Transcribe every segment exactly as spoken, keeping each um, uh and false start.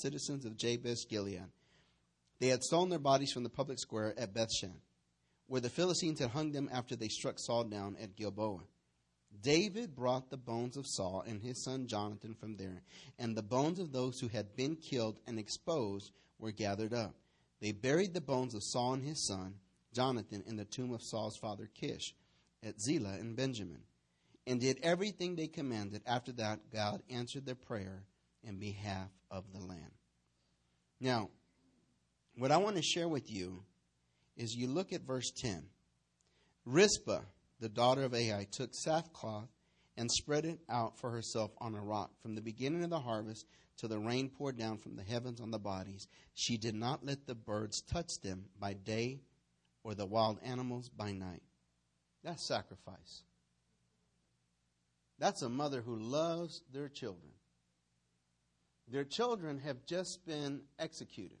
citizens of Jabesh Gilead. They had stolen their bodies from the public square at Bethshan, where the Philistines had hung them after they struck Saul down at Gilboa. David brought the bones of Saul and his son Jonathan from there, and the bones of those who had been killed and exposed were gathered up. They buried the bones of Saul and his son Jonathan in the tomb of Saul's father Kish at Zelah in Benjamin, and did everything they commanded. After that, God answered their prayer in behalf of the land. Now, what I want to share with you is you look at verse ten. Rizpah, the daughter of Ai, took sackcloth and spread it out for herself on a rock from the beginning of the harvest till the rain poured down from the heavens on the bodies. She did not let the birds touch them by day or the wild animals by night. That's sacrifice. That's a mother who loves their children. Their children have just been executed.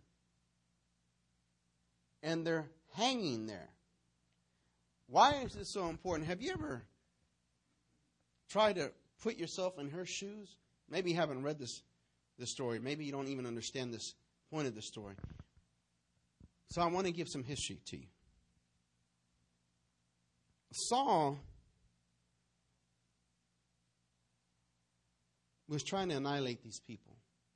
And they're hanging there. Why is this so important? Have you ever tried to put yourself in her shoes? Maybe you haven't read this, this story. Maybe you don't even understand this point of the story. So I want to give some history to you. Saul was trying to annihilate these people.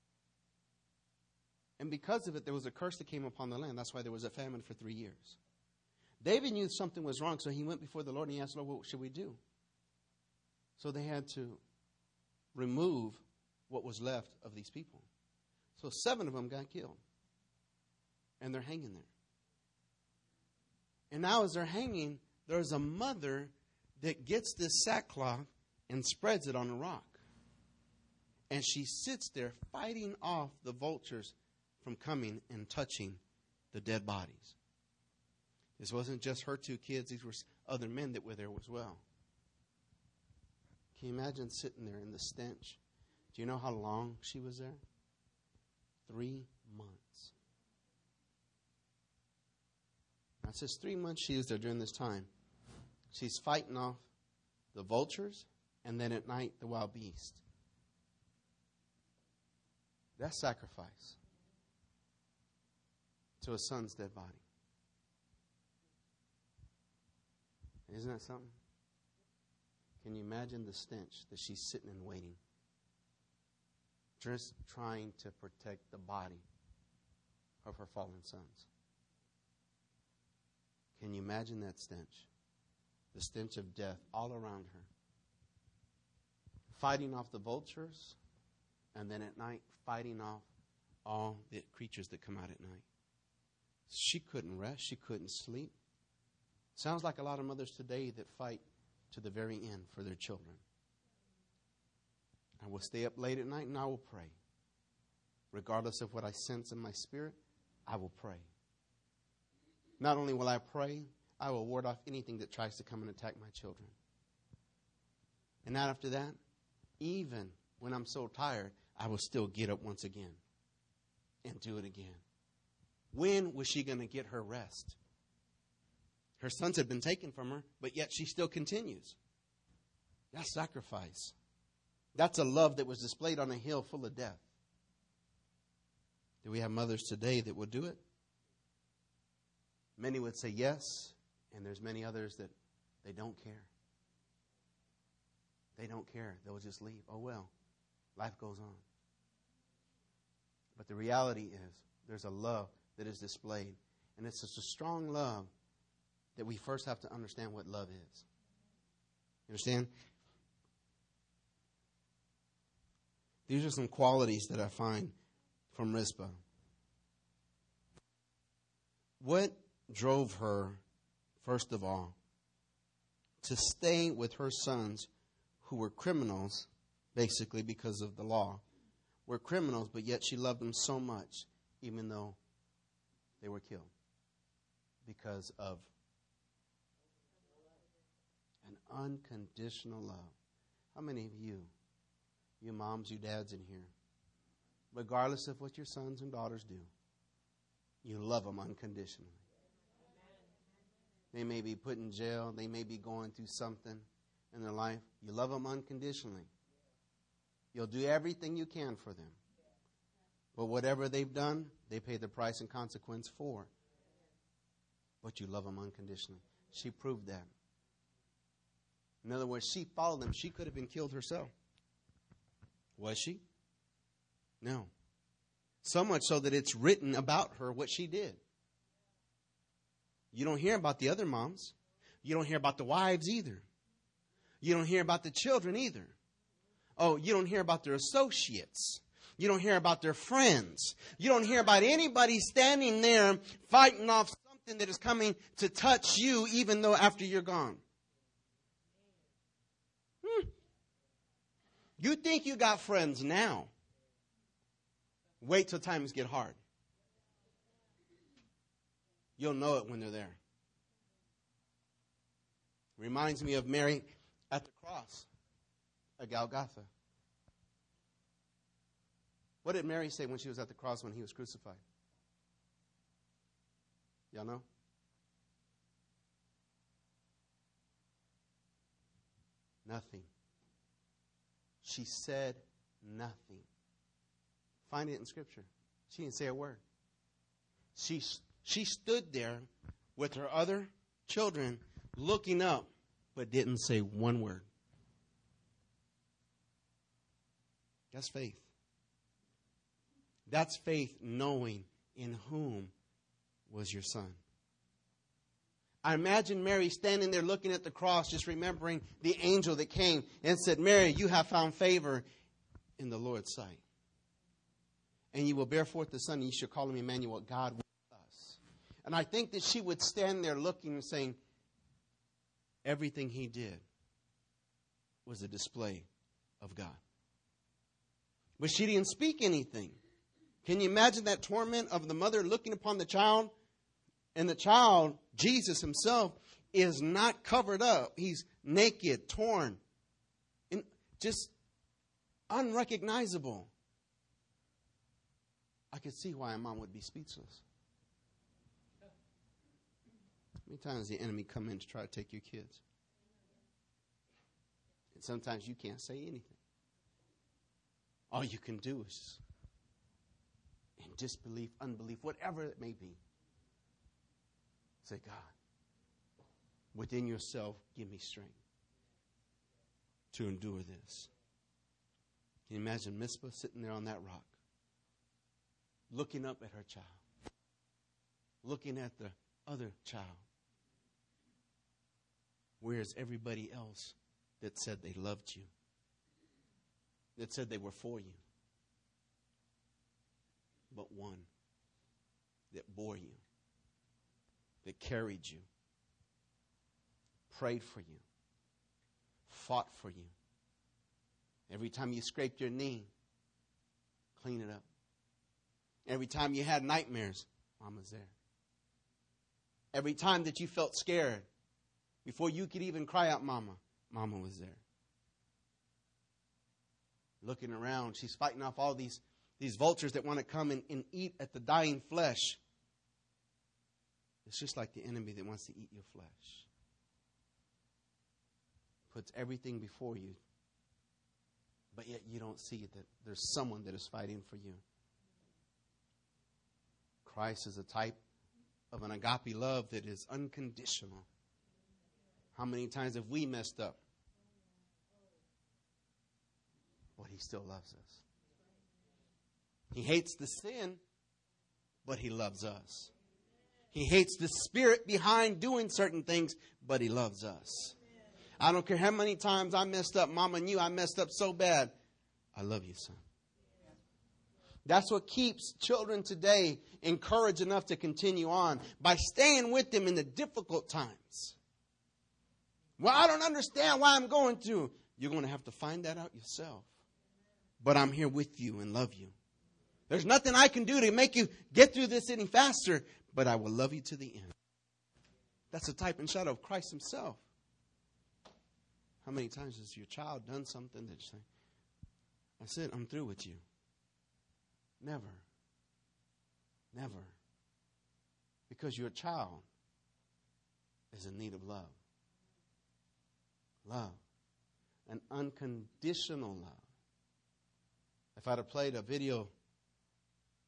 And because of it, there was a curse that came upon the land. That's why there was a famine for three years. David knew something was wrong, so he went before the Lord and he asked, Lord, what should we do? So they had to remove what was left of these people. So seven of them got killed. And they're hanging there. And now as they're hanging, there's a mother that gets this sackcloth and spreads it on a rock. And she sits there fighting off the vultures from coming and touching the dead bodies. This wasn't just her two kids. These were other men that were there as well. Can you imagine sitting there in the stench? Do you know how long she was there? Three months. Now, it says three months she was there during this time. She's fighting off the vultures and then at night the wild beast. That's sacrifice to a son's dead body. Isn't that something? Can you imagine the stench that she's sitting and waiting? Just trying to protect the body of her fallen sons. Can you imagine that stench? The stench of death all around her. Fighting off the vultures, and then at night fighting off all the creatures that come out at night. She couldn't rest. She couldn't sleep. Sounds like a lot of mothers today that fight to the very end for their children. I will stay up late at night and I will pray. Regardless of what I sense in my spirit, I will pray. Not only will I pray, I will ward off anything that tries to come and attack my children. And not after that, even when I'm so tired, I will still get up once again and do it again. When was she going to get her rest? Her sons had been taken from her, but yet she still continues. That's sacrifice. That's a love that was displayed on a hill full of death. Do we have mothers today that will do it? Many would say yes, and there's many others that they don't care. They don't care. They'll just leave. Oh, well, life goes on. But the reality is there's a love that is displayed, and it's such a strong love that we first have to understand what love is. You understand? These are some qualities that I find from Rizpah. What drove her, first of all, to stay with her sons who were criminals, basically because of the law, were criminals, but yet she loved them so much, even though they were killed, because of an unconditional love. How many of you, you moms, you dads in here, regardless of what your sons and daughters do, you love them unconditionally? They may be put in jail. They may be going through something in their life. You love them unconditionally. You'll do everything you can for them. But whatever they've done, they pay the price and consequence for. But you love them unconditionally. She proved that. In other words, she followed them. She could have been killed herself. Was she? No. So much so that it's written about her what she did. You don't hear about the other moms. You don't hear about the wives either. You don't hear about the children either. Oh, you don't hear about their associates. You don't hear about their friends. You don't hear about anybody standing there fighting off something that is coming to touch you even though after you're gone. Hmm. You think you got friends now. Wait till times get hard. You'll know it when they're there. Reminds me of Mary at the cross at Golgotha. What did Mary say when she was at the cross when he was crucified? Y'all know? Nothing. She said nothing. Find it in Scripture. She didn't say a word. She, she stood there with her other children looking up, but didn't say one word. That's faith. That's faith knowing in whom was your son. I imagine Mary standing there looking at the cross, just remembering the angel that came and said, Mary, you have found favor in the Lord's sight. And you will bear forth the son, and you shall call him Emmanuel, God with us. And I think that she would stand there looking and saying, everything he did was a display of God. But she didn't speak anything. Can you imagine that torment of the mother looking upon the child? And the child, Jesus himself, is not covered up. He's naked, torn, and just unrecognizable. I could see why a mom would be speechless. How many times does the enemy come in to try to take your kids? And sometimes you can't say anything. All you can do is in disbelief, unbelief, whatever it may be. Say, God, within yourself, give me strength to endure this. Can you imagine Mizpah sitting there on that rock, looking up at her child, looking at the other child? Where's everybody else that said they loved you, that said they were for you? But one that bore you, that carried you, prayed for you, fought for you. Every time you scraped your knee, clean it up. Every time you had nightmares, Mama's there. Every time that you felt scared, before you could even cry out, Mama, Mama was there. Looking around, she's fighting off all these, these vultures that want to come and, and eat at the dying flesh. It's just like the enemy that wants to eat your flesh. Puts everything before you, but yet you don't see that there's someone that is fighting for you. Christ is a type of an agape love that is unconditional. How many times have we messed up? But he still loves us. He hates the sin, but he loves us. He hates the spirit behind doing certain things, but he loves us. I don't care how many times I messed up. Mama knew I messed up so bad. I love you, son. That's what keeps children today encouraged enough to continue on, by staying with them in the difficult times. Well, I don't understand why I'm going through. You're going to have to find that out yourself. But I'm here with you and love you. There's nothing I can do to make you get through this any faster, but I will love you to the end. That's a type and shadow of Christ himself. How many times has your child done something that you say, that's it, I'm through with you? Never. Never. Because your child is in need of love. Love. An unconditional love. If I'd have played a video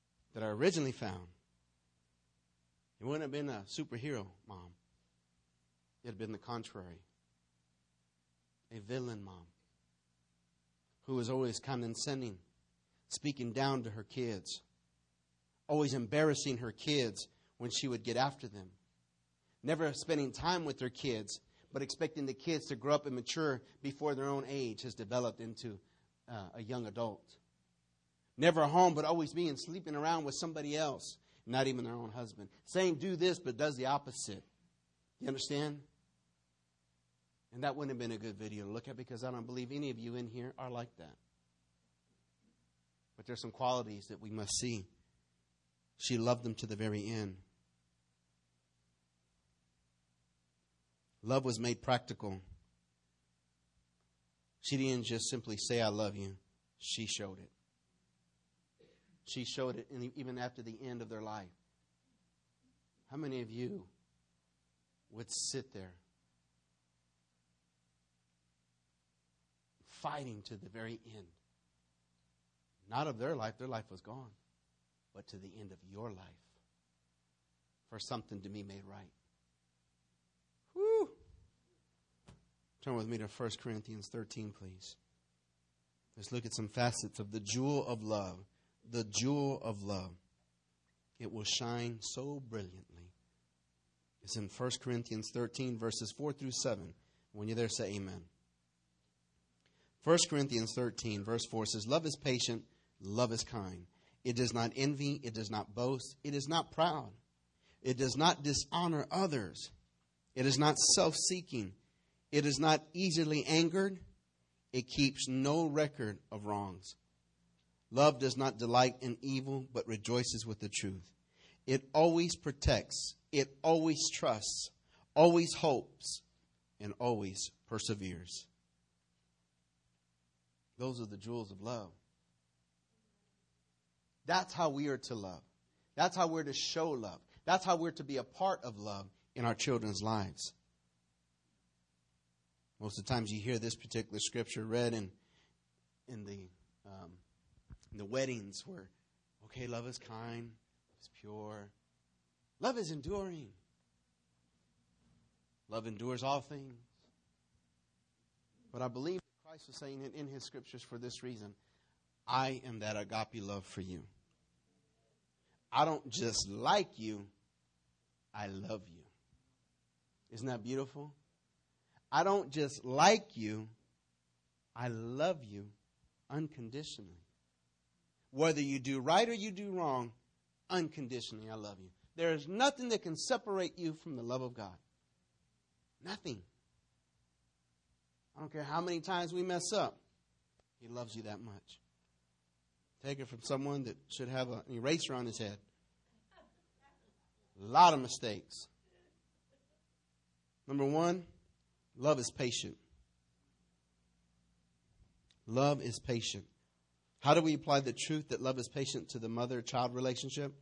that I originally found, it wouldn't have been a superhero mom. It had been the contrary. A villain mom who was always condescending, speaking down to her kids, always embarrassing her kids when she would get after them, never spending time with their kids, but expecting the kids to grow up and mature before their own age has developed into uh, a young adult. Never home, but always being sleeping around with somebody else, not even their own husband. Saying do this, but does the opposite. You understand? And that wouldn't have been a good video to look at, because I don't believe any of you in here are like that. But there's some qualities that we must see. She loved them to the very end. Love was made practical. She didn't just simply say, I love you. She showed it. She showed it in, even after the end of their life. How many of you would sit there fighting to the very end? Not of their life. Their life was gone. But to the end of your life. For something to be made right. Whew. Turn with me to First Corinthians thirteen, please. Let's look at some facets of the jewel of love. The jewel of love. It will shine so brilliantly. It's in First Corinthians thirteen, verses four through seven. When you're there, say amen. First Corinthians thirteen, verse four says, love is patient, love is kind. It does not envy, it does not boast, it is not proud. It does not dishonor others. It is not self-seeking. It is not easily angered. It keeps no record of wrongs. Love does not delight in evil, but rejoices with the truth. It always protects. It always trusts, always hopes, and always perseveres. Those are the jewels of love. That's how we are to love. That's how we're to show love. That's how we're to be a part of love in our children's lives. Most of the times you hear this particular scripture read in in the um, in the weddings where, okay, love is kind, it's pure, love is enduring, love endures all things. But I believe Christ was saying it in his scriptures for this reason: I am that agape love for you. I don't just like you, I love you. Isn't that beautiful? I don't just like you, I love you unconditionally. Whether you do right or you do wrong, unconditionally I love you. There is nothing that can separate you from the love of God. Nothing. I don't care how many times we mess up. He loves you that much. Take it from someone that should have an eraser on his head. A lot of mistakes. Number one, love is patient. Love is patient. How do we apply the truth that love is patient to the mother-child relationship?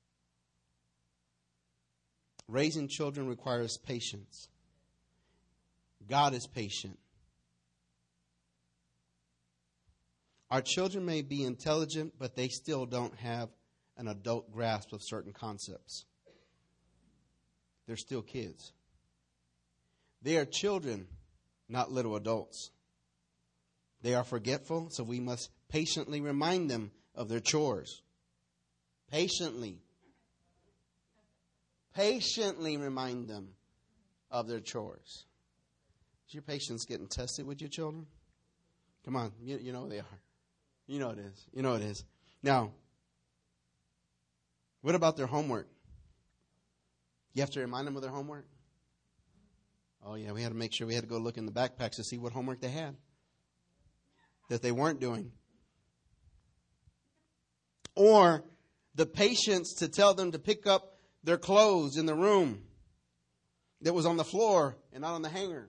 Raising children requires patience. God is patient. Our children may be intelligent, but they still don't have an adult grasp of certain concepts. They're still kids. They are children, not little adults. They are forgetful, so we must patiently remind them of their chores. Patiently. Patiently remind them of their chores. Is your patience getting tested with your children? Come on, you, you know they are. You know it is. You know it is. Now, what about their homework? You have to remind them of their homework? Oh, yeah, we had to make sure we had to go look in the backpacks to see what homework they had that they weren't doing. Or the patience to tell them to pick up their clothes in the room that was on the floor and not on the hanger.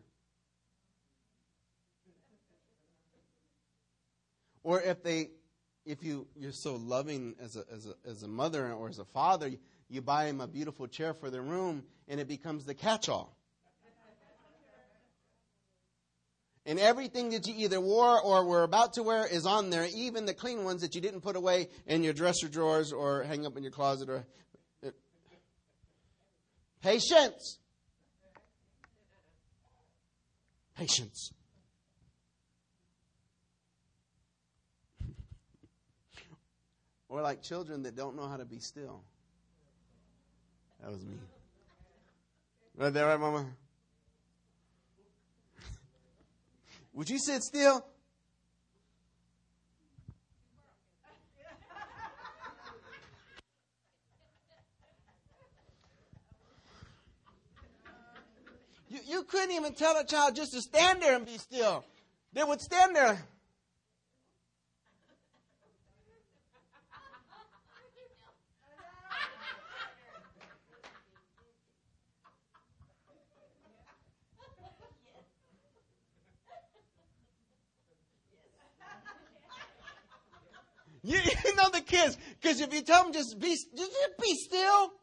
Or if they, if you, you're so loving as a, as a, as a mother or as a father, you, you buy them a beautiful chair for their room and it becomes the catch-all. And everything that you either wore or were about to wear is on there, even the clean ones that you didn't put away in your dresser drawers or hang up in your closet. Or Patience. Patience. Or like children that don't know how to be still. That was me. Right there, right, Mama? Would you sit still? You, you couldn't even tell a child just to stand there and be still. They would stand there. You, you know the kids, because if you tell them just be, just be still.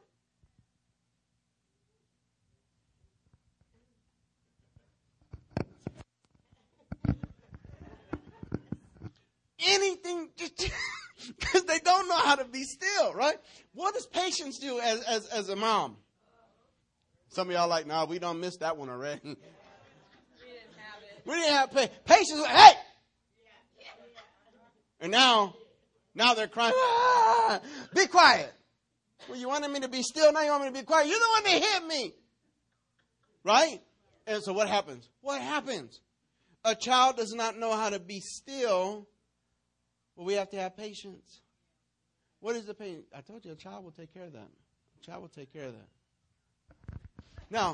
Anything, because they don't know how to be still, right? What does patience do as, as, as a mom? Some of y'all like, nah, we don't miss that one already. We didn't have it. We didn't have pa- patience. Hey! And now, now they're crying, ah, be quiet. Well, you wanted me to be still, now you want me to be quiet. You're the one that hit me. Right? And so what happens? What happens? A child does not know how to be still. Well, we have to have patience. What is the patience? I told you a child will take care of that. A child will take care of that. Now,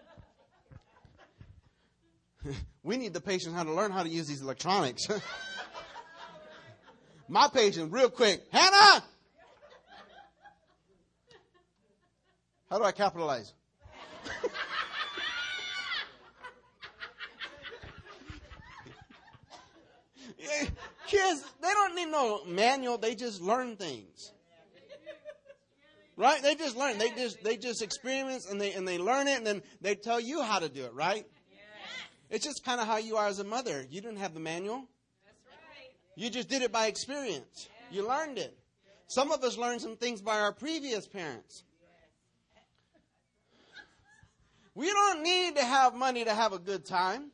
we need the patience how to learn how to use these electronics. My patience, real quick. Hannah! How do I capitalize? Kids, they don't need no manual. They just learn things. Right? They just learn. They just they just experience and they and they learn it and then they tell you how to do it, right? It's just kind of how you are as a mother. You didn't have the manual. You just did it by experience. You learned it. Some of us learned some things by our previous parents. We don't need to have money to have a good time.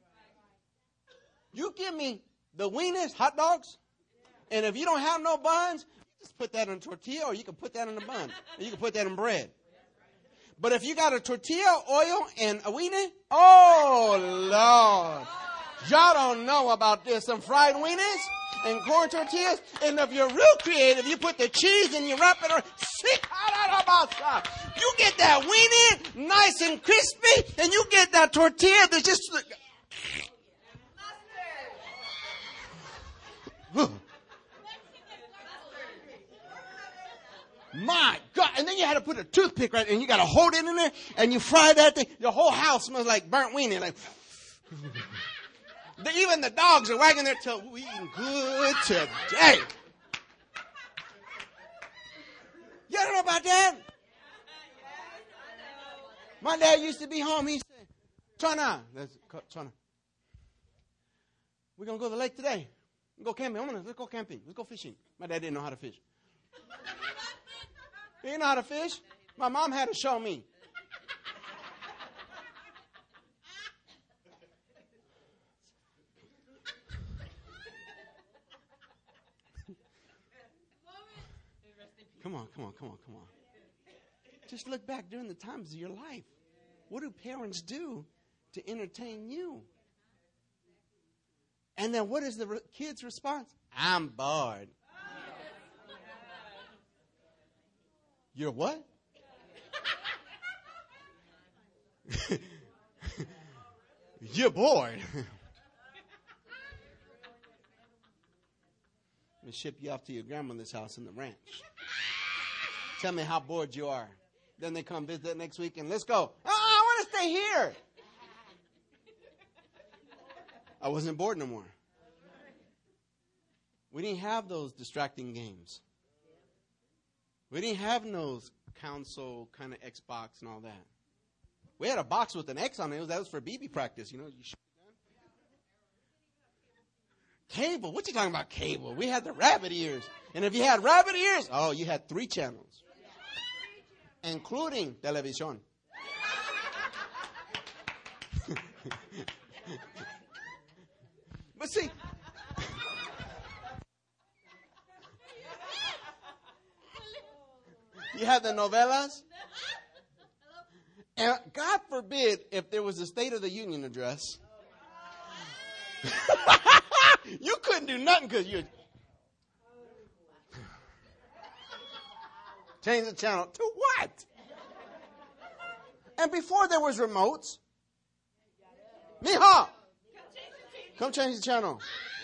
You give me the wieners, hot dogs, and if you don't have no buns, you just put that in a tortilla or you can put that in a bun. Or you can put that in bread. But if you got a tortilla, oil, and a wiener, oh, Lord. Y'all don't know about this. Some fried wieners and corn tortillas. And if you're real creative, you put the cheese and you wrap it around. You get that wiener nice and crispy, and you get that tortilla that's just... My God. And then you had to put a toothpick right, and you got to hold it in there, and you fry that thing. The whole house smells like burnt wiener. Like, even the dogs are wagging their tail. We eating good today. You don't know about that? My dad used to be home. He said, Chana, let's Chana. We're going to go to the lake today. Go camping. Let's go camping. Let's go fishing. My dad didn't know how to fish. He didn't know how to fish. My mom had to show me. Come on, come on, come on, come on. Just look back during the times of your life. What do parents do to entertain you? And then what is the re- kid's response? I'm bored. You're what? You're bored. I'm going to ship you off to your grandmother's house in the ranch. Tell me how bored you are. Then they come visit next week and let's go. Oh, I want to stay here. I wasn't bored no more. We didn't have those distracting games. We didn't have those console kind of Xbox and all that. We had a box with an X on it. That was for B B practice. You know, you shoot it Cable? What you talking about cable? We had the rabbit ears. And if you had rabbit ears, oh, you had three channels. Including television. But see, you had the novelas. And God forbid if there was a State of the Union address. You couldn't do nothing because you change the channel. To what? And before there was remotes. Mija, come change the channel.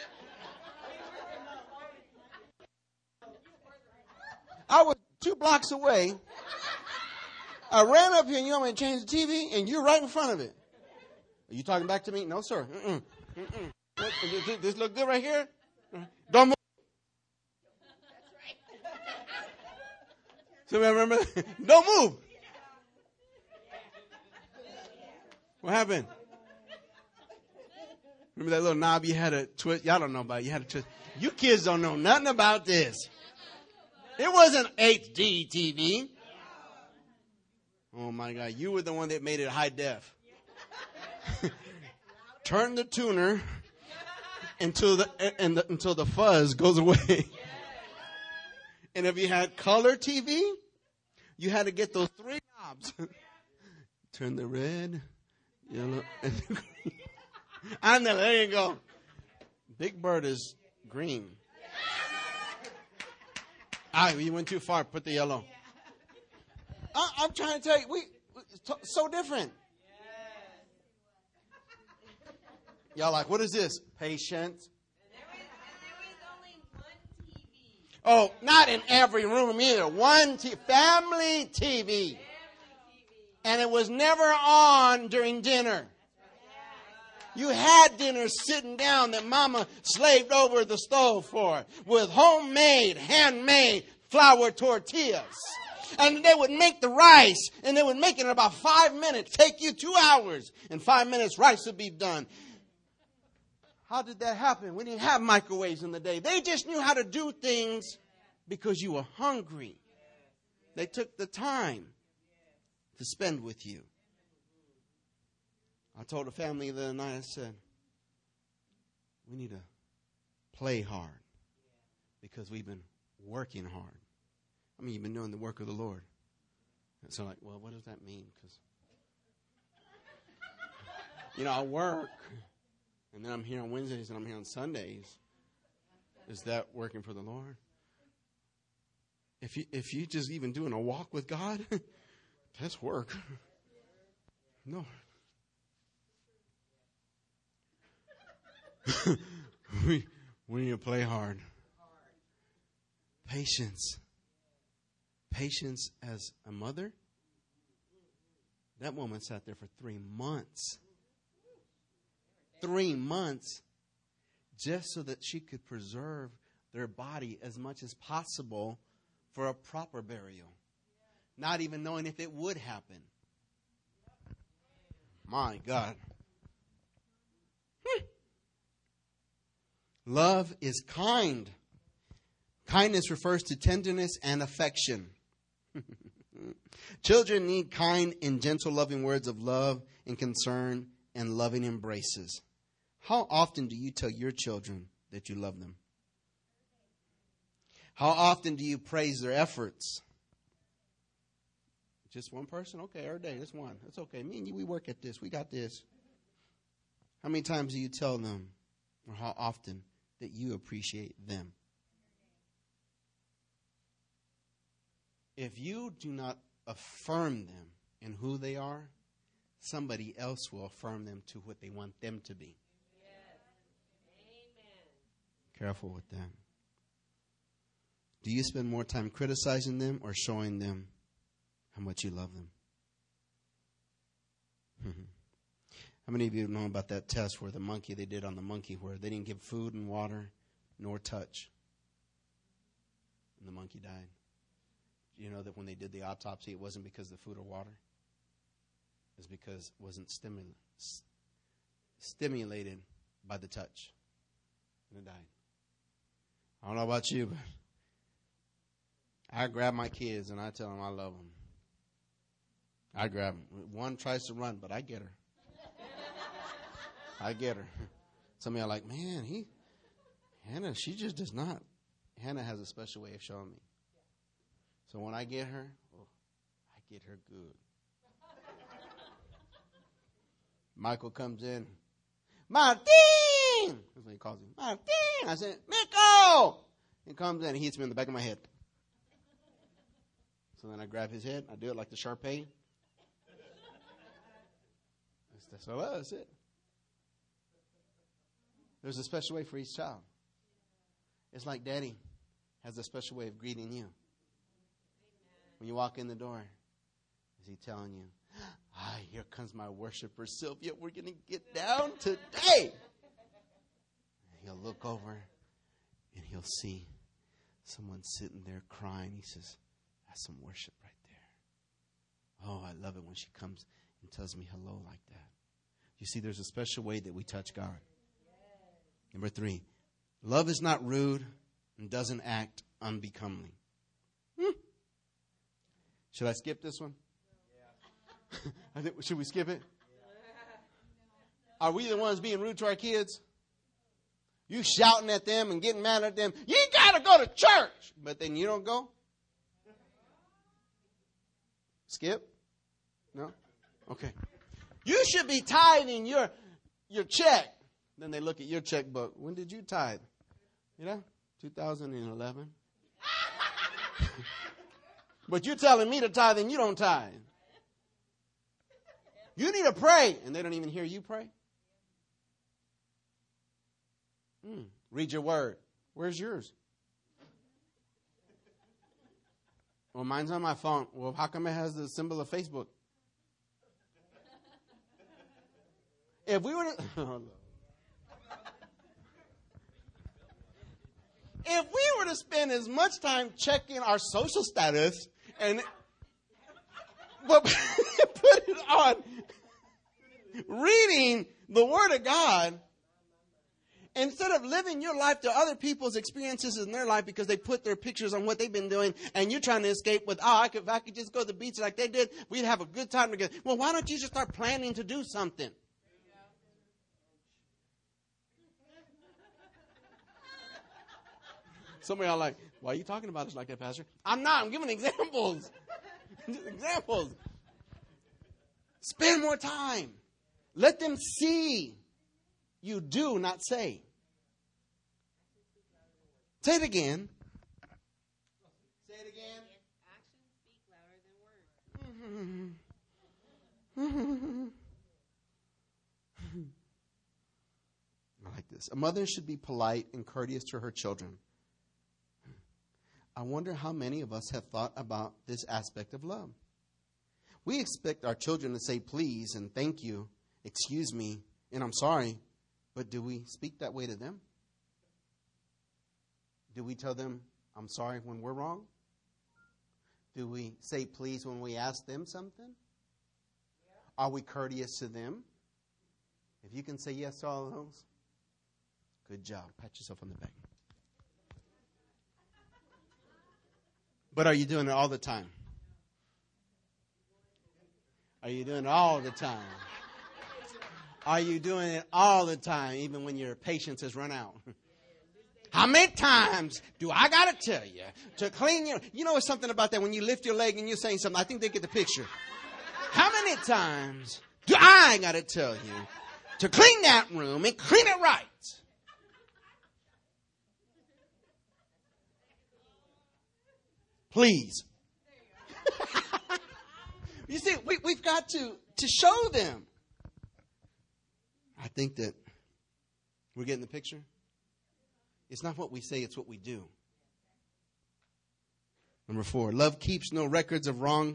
I was two blocks away. I ran up here and you want me to change the T V and you're right in front of it. Are you talking back to me? No, sir. Mm-mm. Mm-mm. Does this look good right here? Don't move. Somebody remember? Don't move. What happened? Remember that little knob you had to twist? Y'all don't know about it. You had to twist. You kids don't know nothing about this. It wasn't H D T V. Oh my God. You were the one that made it high def. Turn the tuner until the, and the until the fuzz goes away. And if you had color T V, you had to get those three knobs. Turn the red, yellow, and the green. And then there you go. Big Bird is green. Ah, you went too far. Put the yellow. I, I'm trying to tell you, we it's so different. Y'all like, what is this? Patient. Oh, not in every room either. One t- family T V. And it was never on during dinner. You had dinner sitting down that mama slaved over the stove for with homemade, handmade flour tortillas. And they would make the rice and they would make it in about five minutes. Take you two hours. In five minutes, rice would be done. How did that happen? We didn't have microwaves in the day. They just knew how to do things because you were hungry. They took the time to spend with you. I told the family the other night, I said, we need to play hard because we've been working hard. I mean, you've been doing the work of the Lord. And so like, well, what does that mean? Because, you know, I work. And then I'm here on Wednesdays and I'm here on Sundays. Is that working for the Lord? If you if you just even doing a walk with God, that's work. No. we we need to play hard. Patience. Patience as a mother. That woman sat there for three months. Three months just so that she could preserve their body as much as possible for a proper burial. Not even knowing if it would happen. My God. Hmm. Love is kind. Kindness refers to tenderness and affection. Children need kind and gentle, loving words of love and concern and loving embraces. How often do you tell your children that you love them? How often do you praise their efforts? Just one person? Okay, every day. That's one. That's okay. Me and you, we work at this. We got this. How many times do you tell them, or how often, that you appreciate them? If you do not affirm them in who they are, somebody else will affirm them to what they want them to be. Careful with that. Do you spend more time criticizing them or showing them how much you love them? How many of you know about that test where the monkey, they did on the monkey, where they didn't give food and water nor touch, and the monkey died? Do you know that when they did the autopsy, it wasn't because of the food or water? It was because it wasn't stimul- stimulated by the touch. and it died. I don't know about you, but I grab my kids and I tell them I love them. I grab them. One tries to run, but I get her. I get her. Some of you are like, man, he, Hannah, she just does not. Hannah has a special way of showing me. So when I get her, oh, I get her good. Michael comes in. Martin! That's what he calls him. Martin! I said, Miko! He comes in and hits me in the back of my head. So then I grab his head. I do it like the Sharpay. That's all. That's it. There's a special way for each child. It's like Daddy has a special way of greeting you. When you walk in the door, is he telling you, ah, here comes my worshiper, Sylvia. We're going to get down today. And he'll look over and he'll see someone sitting there crying. He says, that's some worship right there. Oh, I love it when she comes and tells me hello like that. You see, there's a special way that we touch God. Number three, love is not rude and doesn't act unbecomingly. Hmm. Should I skip this one? Yeah. I think, should we skip it? Are we the ones being rude to our kids? You shouting at them and getting mad at them. You got to go to church. But then you don't go? Skip? No? Okay. You should be tithing your, your check. Then they look at your checkbook. When did you tithe? You know, two thousand eleven. But you're telling me to tithe and you don't tithe. You need to pray. And they don't even hear you pray. Mm. Read your word. Where's yours? Well, mine's on my phone. Well, how come it has the symbol of Facebook? If we were to... Oh, if we were to spend as much time checking our social status and but put it on reading the Word of God, instead of living your life to other people's experiences in their life because they put their pictures on what they've been doing and you're trying to escape with, oh, I could, if I could just go to the beach like they did, we'd have a good time together. Well, why don't you just start planning to do something? Some of y'all are like, why are you talking about us like that, Pastor? I'm not. I'm giving examples. Just examples. Spend more time. Let them see you do, not say. Say it again. Say it again. Actions speak louder than words. I like this. A mother should be polite and courteous to her children. I wonder how many of us have thought about this aspect of love. We expect our children to say please and thank you, excuse me, and I'm sorry, but do we speak that way to them? Do we tell them I'm sorry when we're wrong? Do we say please when we ask them something? Are we courteous to them? If you can say yes to all of those, good job. Pat yourself on the back. But are you doing it all the time? Are you doing it all the time? Are you doing it all the time, even when your patience has run out? How many times do I got to tell you to clean your... You know something about that when you lift your leg and you're saying something. I think they get the picture. How many times do I got to tell you to clean that room and clean it right? Please. You see, we, we've got to, to show them. I think that we're getting the picture. It's not what we say, it's what we do. Number four, love keeps no records of wrong.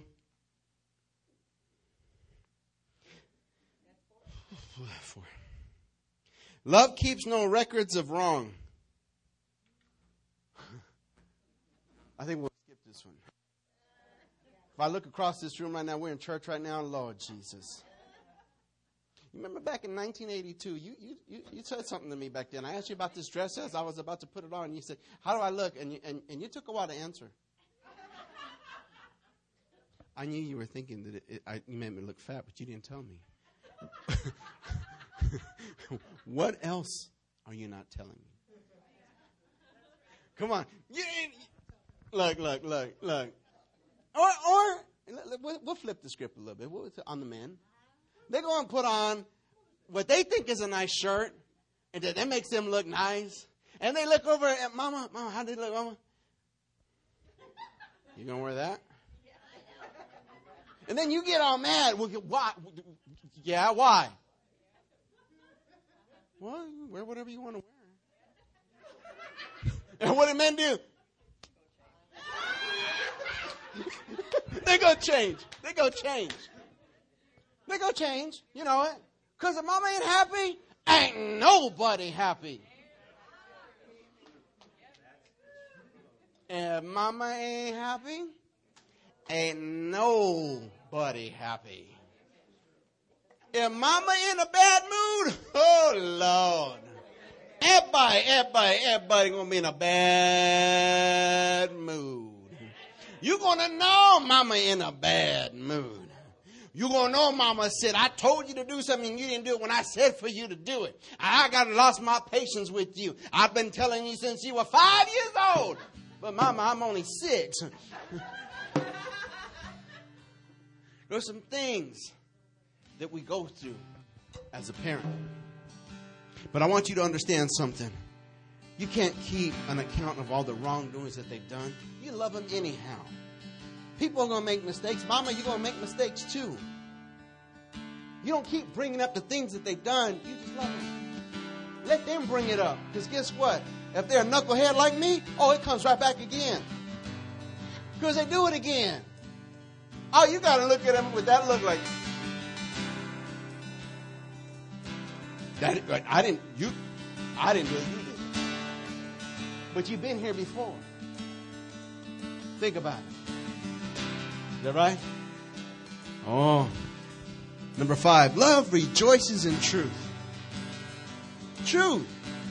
Four. Love keeps no records of wrong. I think we'll skip this one. If I look across this room right now, we're in church right now, Lord Jesus. You remember back in nineteen eighty-two, you, you, you, you said something to me back then. I asked you about this dress as I was about to put it on. And you said, how do I look? And you, and, and you took a while to answer. I knew you were thinking that it, it, I, you made me look fat, but you didn't tell me. What else are you not telling me? Come on. You, look, look, look, look. Or, or we'll flip the script a little bit. We'll, on the men. They go and put on what they think is a nice shirt, and then that makes them look nice. And they look over at Mama. Mama, how do they look, Mama? You going to wear that? And then you get all mad. Well, why? Yeah, why? Well, wear whatever you want to wear. And what do men do? They go change. They go change. They go change. You know it. Because if mama ain't happy, ain't nobody happy. If mama ain't happy, ain't nobody happy. If mama in a bad mood, oh Lord. Everybody, everybody, everybody gonna be in a bad mood. You're gonna know mama in a bad mood. You're going to know mama said, I told you to do something and you didn't do it when I said for you to do it. I got lost my patience with you. I've been telling you since you were five years old. But mama, I'm only six. There's some things that we go through as a parent. But I want you to understand something. You can't keep an account of all the wrongdoings that they've done. You love them anyhow. People are going to make mistakes. Mama, you're going to make mistakes too. You don't keep bringing up the things that they've done. You just love them. Let them bring it up. Because guess what? If they're a knucklehead like me, oh, it comes right back again. Because they do it again. Oh, you got to look at them with that look like, that, I didn't, you, I didn't do it, you did it. But you've been here before. Think about it. Is that right? Oh. Number five, love rejoices in truth. Truth.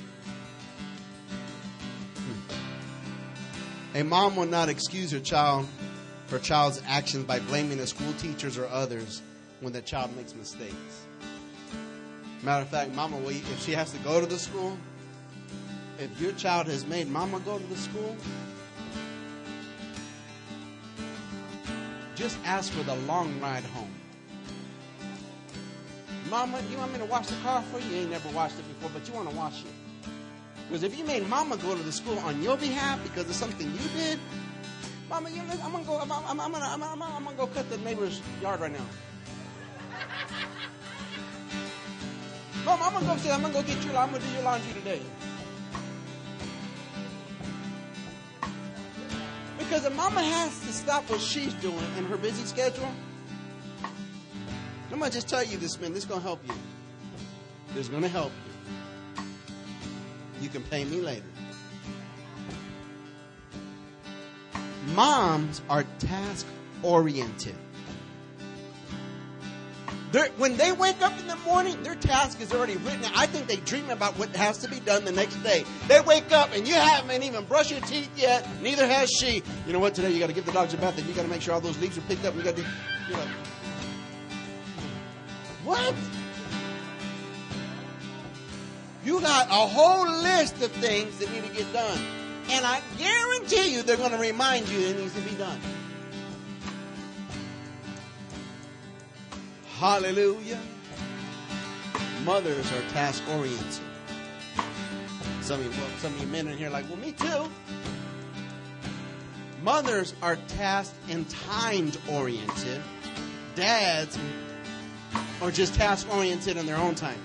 Hmm. A mom will not excuse her child, her child's actions by blaming the school teachers or others when the child makes mistakes. Matter of fact, mama, will you, if she has to go to the school, if your child has made mama go to the school, just ask for the long ride home. Mama, you want me to wash the car for you? You ain't never washed it before, but you want to wash it. Because if you made mama go to the school on your behalf because of something you did, mama, you know, I'm gonna go. I'm, I'm, I'm gonna. I'm, I'm, I'm gonna go cut the neighbor's yard right now. Mama, I'm gonna go say I'm gonna go get your. I'm gonna do your laundry today. Because if mama has to stop what she's doing in her busy schedule, I'm going to just tell you this, man. This is going to help you. This is going to help you. You can pay me later. Moms are task-oriented. They're, when they wake up in the morning, their task is already written. I think they dream about what has to be done the next day. They wake up and you haven't even brushed your teeth yet. Neither has she. You know what? Today you got to give the dogs a bath and you got to make sure all those leaves are picked up. You got to do. You're like, what? You got a whole list of things that need to get done, and I guarantee you they're going to remind you it needs to be done. Hallelujah. Mothers are task-oriented. Some of you, well, some of you men in here are like, well, me too. Mothers are task and timed-oriented. Dads are just task-oriented in their own time.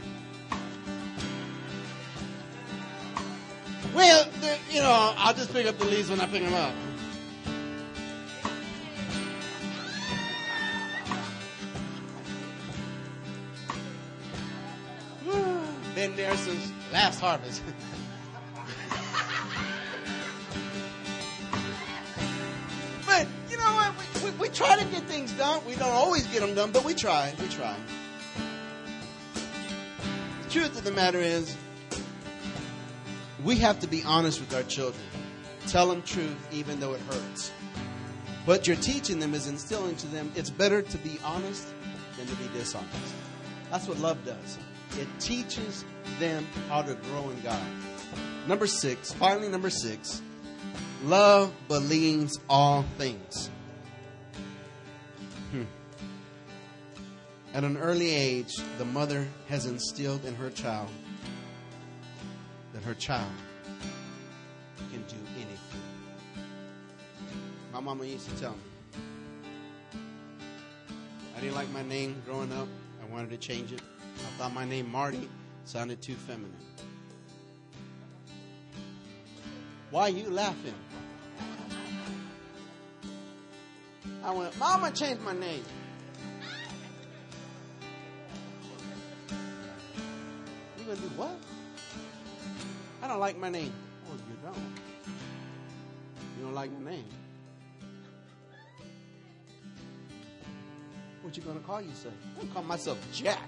Well, you know, I'll just pick up the leaves when I pick them up. Been there since last harvest. But you know what? We, we, we try to get things done. We don't always get them done, but we try. We try. truth of the matter is, we have to be honest with our children. Tell them truth even though it hurts. What you're teaching them is instilling to them, it's better to be honest than to be dishonest. That's what love does. It teaches them how to grow in God. Number six, finally number six, love believes all things. Hmm. At an early age, the mother has instilled in her child that her child can do anything. My mama used to tell me, I didn't like my name growing up. I wanted to change it. I thought my name Marty sounded too feminine. Why are you laughing? I went, Mama, change my name. You gonna do what? I don't like my name. Oh, you don't? You don't like my name? What you gonna call yourself? I'm gonna call myself Jack.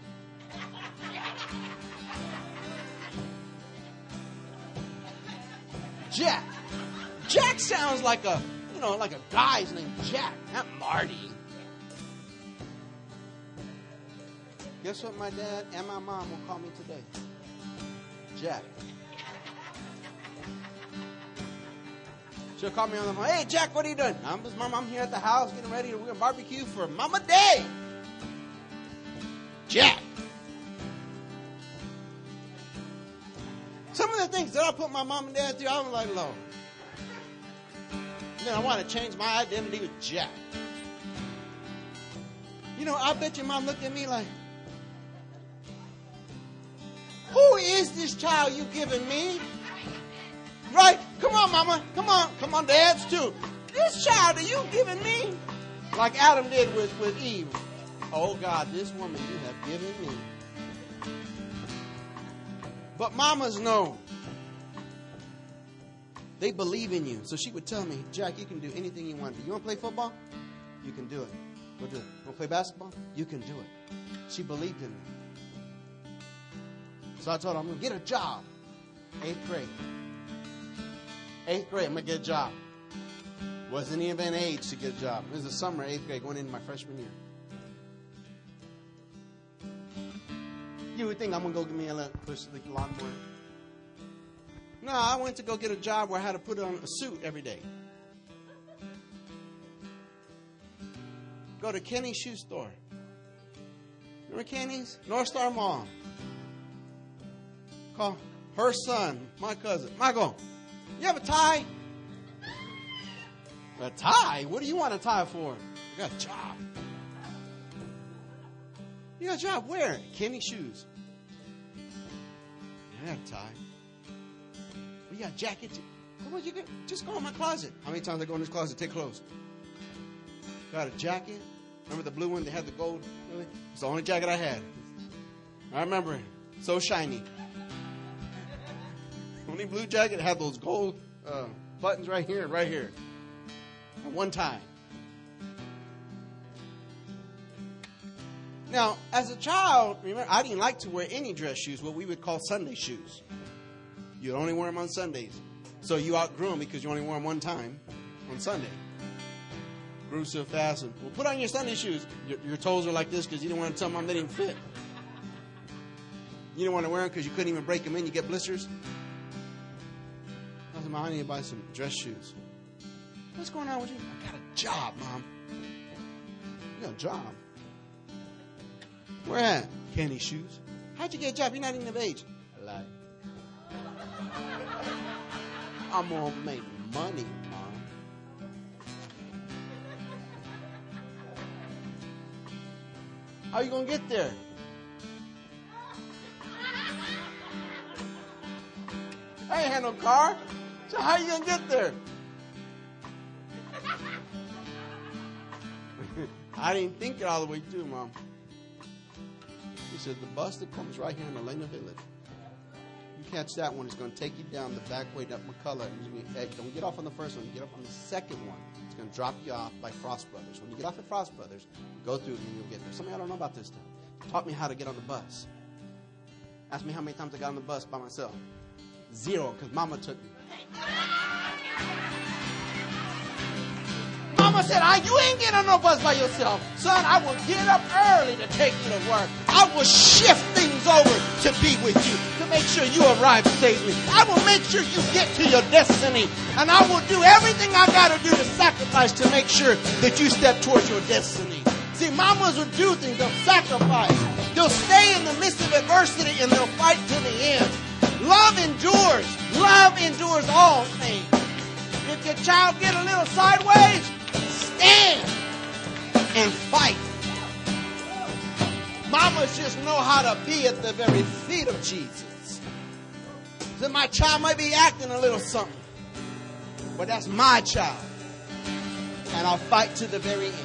Jack. Jack sounds like a, you know, like a guy's name. Jack, not Marty. Guess what my dad and my mom will call me today? Jack. She'll call me on the phone. Hey, Jack, what are you doing? I'm just, Mom, I'm here at the house getting ready. We're going to barbecue for Mama Day. Jack. Some of the things that I put my mom and dad through, I was like, Lord. Then I want to change my identity with Jack. You know, I bet your mom looked at me like, who is this child you giving me? Right? Come on, Mama. Come on. Come on, dads, too. This child are you giving me? Like Adam did with, with Eve. Oh, God, this woman you have given me. But mamas know. They believe in you. So she would tell me, Jack, you can do anything you want to do. You want to play football? You can do it. Go do it. You want to play basketball? You can do it. She believed in me. So I told her, I'm going to get a job. Eighth grade. Eighth grade, I'm going to get a job. Wasn't even age to get a job. It was the summer, eighth grade, going into my freshman year. You would think I'm going to go get me a push the lawnmower. No, I went to go get a job where I had to put on a suit every day. Go to Kenny's shoe store. Remember Kenny's? North Star Mall. Call her son, my cousin. Michael, you have a tie? A tie? What do you want a tie for? You got a job. You got a job where? Kenny Shoes. I got a tie. We got a jacket. Come on, you can just go in my closet. How many times I go in this closet? Take clothes. Got a jacket. Remember the blue one? They had the gold. Really? It's the only jacket I had. I remember it. So shiny. Only blue jacket had those gold uh, buttons right here and right here. And one tie. Now, as a child, remember, I didn't like to wear any dress shoes, what we would call Sunday shoes. You'd only wear them on Sundays. So you outgrew them because you only wore them one time on Sunday. Grew so fast. And, well, put on your Sunday shoes. Your, your toes are like this because you didn't want to tell mom they didn't fit. You didn't want to wear them because you couldn't even break them in. You get blisters. I said, Mom, I need to buy some dress shoes. What's going on with you? I got a job, Mom. You got a job? Where at? Kenny Shoes. How'd you get a job? You're not even of age. I lied. I'm going to make money, Mom. How are you going to get there? I ain't had no car. So how are you going to get there? I didn't think it all the way through, Mom. She said, the bus that comes right here in Elena Village. You catch that one, it's going to take you down the back way to McCullough. Don't get off on the first one. You get off on the second one. It's going to drop you off by Frost Brothers. When you get off at Frost Brothers, go through it and you'll get there. Something I don't know about this time. Taught me how to get on the bus. Ask me how many times I got on the bus by myself. Zero, because Mama took me. Mama said, "I, you ain't getting on no bus by yourself. Son, I will get up early to take you to work. I will shift things over to be with you, to make sure you arrive safely. I will make sure you get to your destiny. And I will do everything I got to do to sacrifice to make sure that you step towards your destiny." See, mamas will do things. They'll sacrifice. They'll stay in the midst of adversity and they'll fight to the end. Love endures. Love endures all things. If your child get a little sideways, stand and fight. Mamas just know how to be at the very feet of Jesus. So my child might be acting a little something, but that's my child. And I'll fight to the very end.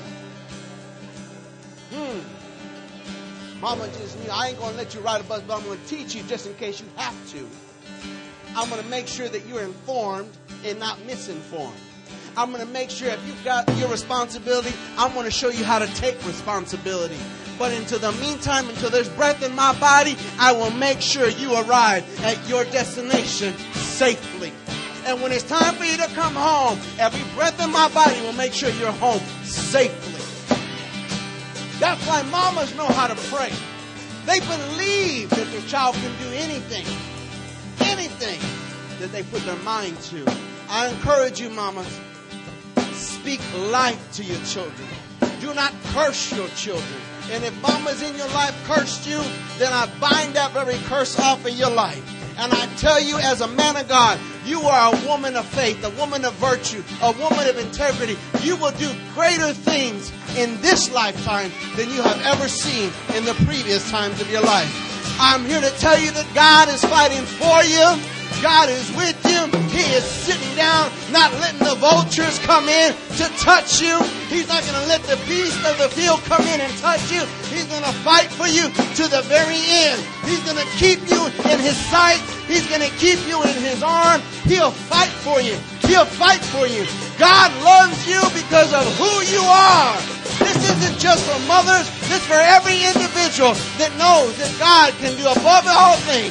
Hmm. Mama just knew, I ain't going to let you ride a bus, but I'm going to teach you just in case you have to. I'm going to make sure that you're informed and not misinformed. I'm going to make sure if you've got your responsibility, I'm going to show you how to take responsibility. But until the meantime, until there's breath in my body, I will make sure you arrive at your destination safely. And when it's time for you to come home, every breath in my body will make sure you're home safely. That's why mamas know how to pray. They believe that their child can do anything, anything that they put their mind to. I encourage you, mamas, speak life to your children. Do not curse your children. And if mamas in your life cursed you, then I bind that very curse off of your life. And I tell you, as a man of God, you are a woman of faith, a woman of virtue, a woman of integrity. You will do greater things in this lifetime than you have ever seen in the previous times of your life. I'm here to tell you that God is fighting for you. God is with you. He is sitting down, not letting the vultures come in to touch you. He's not going to let the beast of the field come in and touch you. He's going to fight for you to the very end. He's going to keep you in His sight. He's going to keep you in His arm. He'll fight for you. He'll fight for you. God loves you because of who you are. This isn't just for mothers. This is for every individual that knows that God can do above all things.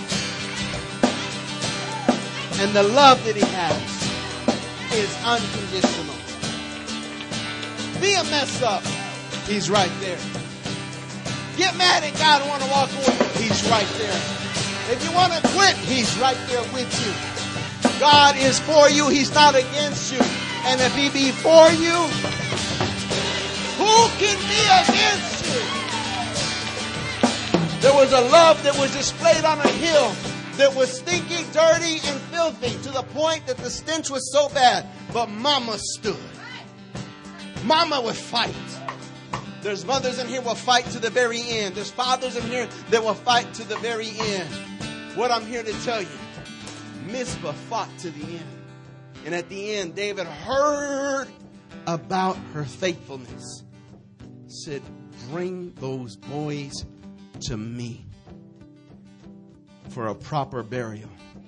And the love that He has is unconditional. Be a mess up, He's right there. Get mad at God and want to walk away, He's right there. If you want to quit, He's right there with you. God is for you, He's not against you. And if He be for you, who can be against you? There was a love that was displayed on a hill that was stinky, dirty, and filthy to the point that the stench was so bad. But Mama stood. Mama would fight. There's mothers in here who will fight to the very end. There's fathers in here that will fight to the very end. What I'm here to tell you, Mizpah fought to the end. And at the end, David heard about her faithfulness. Said, bring those boys to me for a proper burial.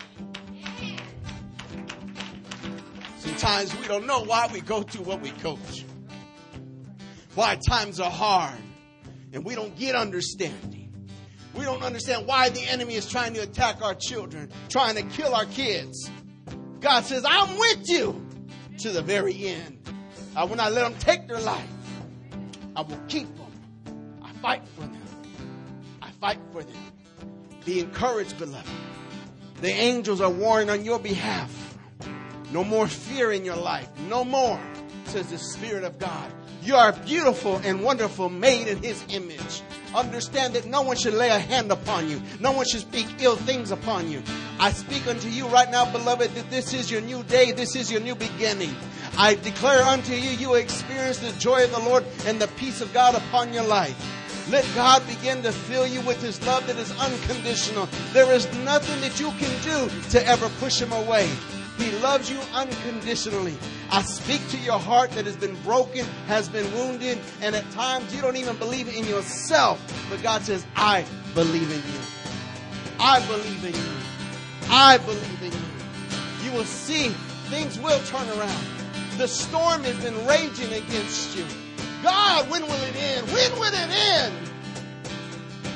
Sometimes we don't know why we go through what we go through. Why times are hard. And we don't get understanding. We don't understand why the enemy is trying to attack our children, trying to kill our kids. God says, I'm with you to the very end. I will not let them take their life. I will keep them. I fight for them. I fight for them. Be encouraged, beloved. The angels are warring on your behalf. No more fear in your life. No more, says the Spirit of God. You are beautiful and wonderful, made in His image. Understand that no one should lay a hand upon you. No one should speak ill things upon you. I speak unto you right now, beloved, that this is your new day. This is your new beginning. I declare unto you, you will experience the joy of the Lord and the peace of God upon your life. Let God begin to fill you with His love that is unconditional. There is nothing that you can do to ever push Him away. He loves you unconditionally. I speak to your heart that has been broken, has been wounded, and at times you don't even believe in yourself. But God says, I believe in you. I believe in you. I believe in you. You will see things will turn around. The storm has been raging against you. God, when will it end? When will it end?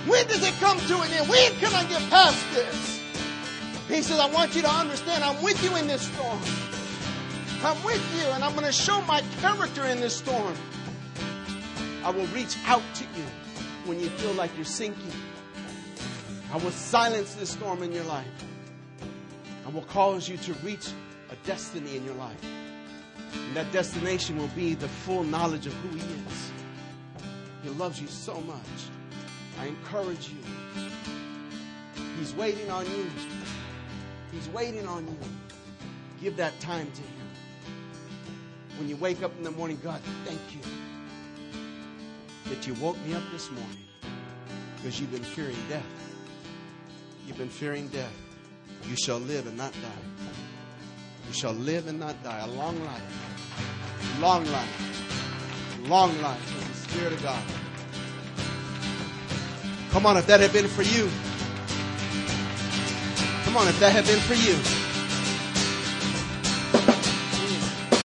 When does it come to an end? When can I get past this? He says, I want you to understand, I'm with you in this storm. I'm with you, and I'm going to show my character in this storm. I will reach out to you when you feel like you're sinking. I will silence this storm in your life. I will cause you to reach a destiny in your life. And that destination will be the full knowledge of who He is. He loves you so much. I encourage you. He's waiting on you. He's waiting on you. Give that time to Him. When you wake up in the morning, God, thank you that you woke me up this morning, because you've been fearing death. You've been fearing death. You shall live and not die. You shall live and not die. A long life. Long life. Long life with the Spirit of God. Come on, if that had been for you. Come on, if that had been for you.